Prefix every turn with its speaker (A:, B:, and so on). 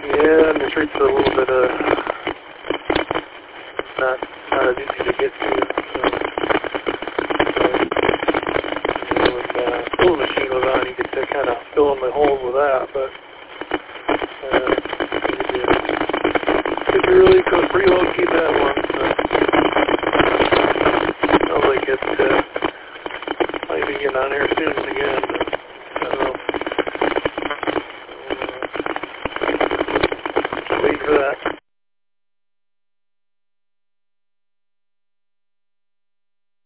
A: Yeah, and the streets are a little bit, not as easy to get to. When filling machine was on, you could kind of fill in the holes with that, but if you really could relocate that one,